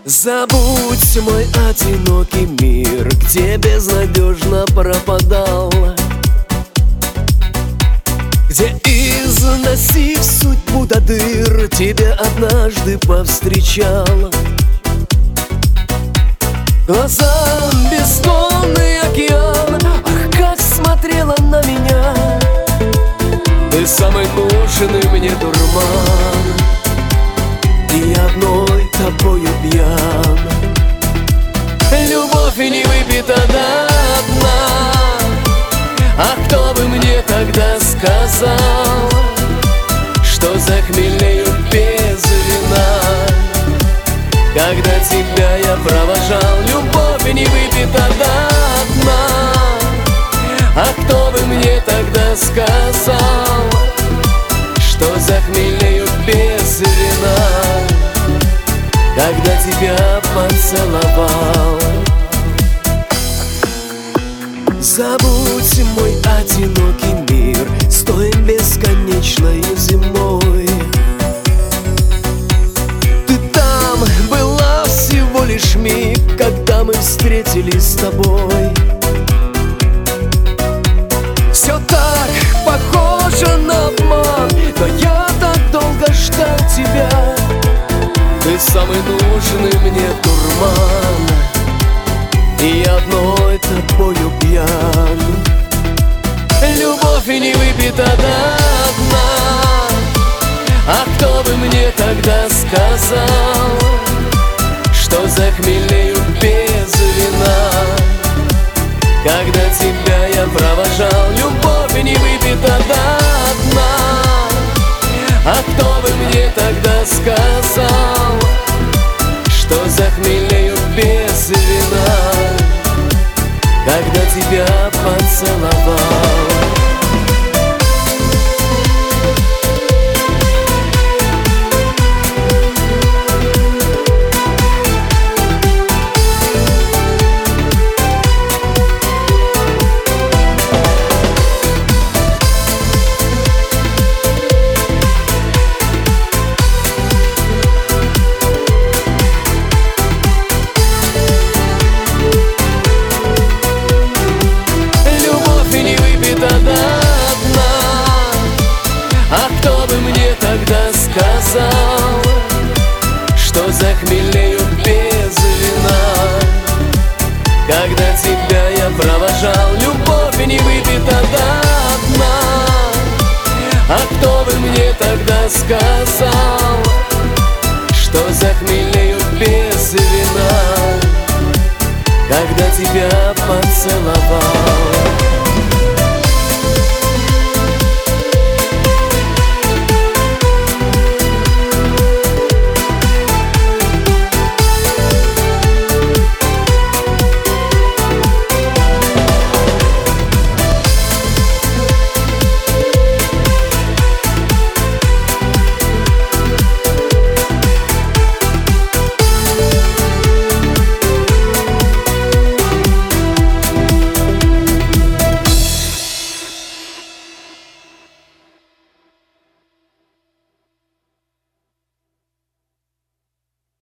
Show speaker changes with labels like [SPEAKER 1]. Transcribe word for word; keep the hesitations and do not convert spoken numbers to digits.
[SPEAKER 1] Забудь мой одинокий мир, где безнадежно пропадал, где, износив судьбу до дыр, тебя однажды повстречал. Глаза бесдонный океан, ах, как смотрела на меня. Ты самый нужный мне дурман, и одной тобою пьян. Любовь не выпита до дна, а кто бы мне тогда сказал, что захмелею без вина, когда тебя я провожал. Любовь не выпита до дна, а кто бы мне тогда сказал, что захмелею без вина, когда тебя поцеловал. Забудь мой одинокий мир с той бесконечной зимой. Ты там была всего лишь миг, когда мы встретились с тобой. Все так похоже на обман, но я так долго ждал тебя. Ты самый нужный мне дурман, и одной тобою пьян. Любовь не выпита до дна, а кто бы мне тогда сказал, что захмелею без вина, когда тебя я провожал. Любовь не выпита до дна, а кто бы мне тогда сказал, что захмелею без вина, когда тебя поцеловал. Сказал, что захмелею без вина, когда тебя я провожал. Любовь не выпита до дна, а кто бы мне тогда сказал, что захмелею без вина, когда тебя поцеловал.